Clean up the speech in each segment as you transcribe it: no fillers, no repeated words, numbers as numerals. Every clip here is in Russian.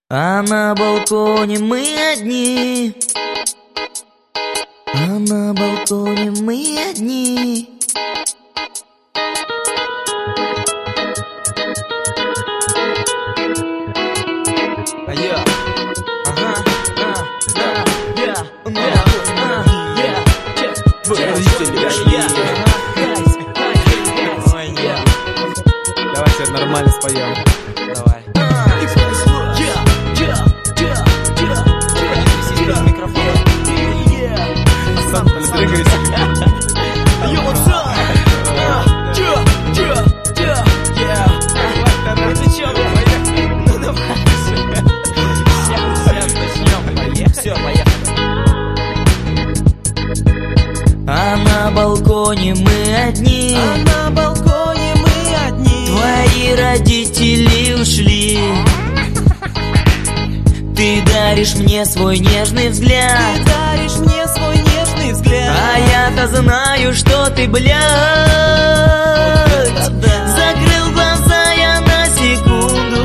А на балконе мы одни. А на балконе мы одни. Давай все нормально споем. Давай. Сам дрыгайся. А на балконе мы одни. А на балконе мы одни. Твои родители ушли. Ты даришь мне свой нежный взгляд. Ты даришь мне свой нежный взгляд. А я-то знаю, что ты, блядь, закрыл глаза я на секунду,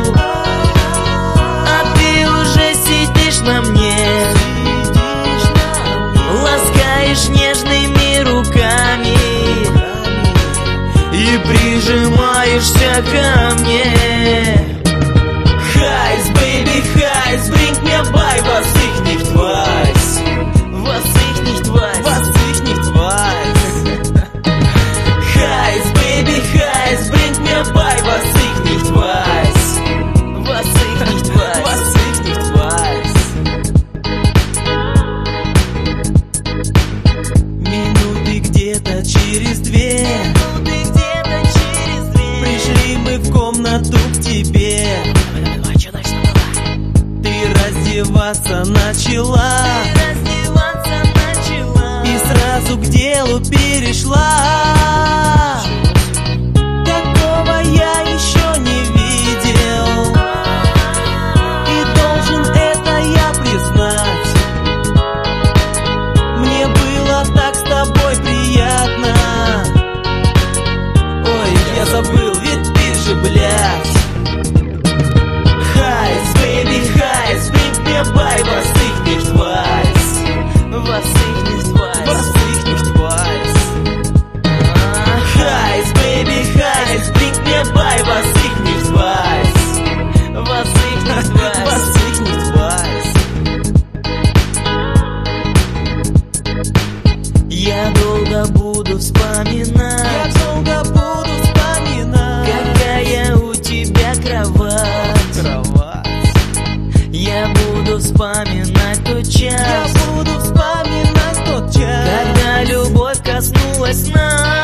а ты уже сидишь на мне, ласкаешь нежными руками и прижимаешься ко мне. Heiß, Baby, heiß, bringt mir bei, was ich nicht weiß. Was ich nicht weiß. Was ich nicht weiß. Heiß, Baby, heiß, bringt mir bei, was ich nicht weiß. Was ich nicht weiß. Was ich nicht weiß. Минуты где-то через две. Пришли мы в комнату к тебе. Ты раздеваться начала. И сразу к делу перешла. Такого я еще не видел. И должен это я признать. Мне было так с тобой приятно. Ой, я забыл, ведь ты же, блядь. Heiß, Baby, heiß, bringt mir bei, was ich nicht weiß. Was ich nicht weiß. Was ich nicht weiß. Heiß, Baby, heiß, bringt mir bei, was ich nicht weiß. Was ich nicht weiß. Was ich nicht weiß. Я долго буду вспоминать. Какая у тебя кровать. Я буду вспоминать тот час. Я буду вспоминать тот час. Когда любовь коснулась нас.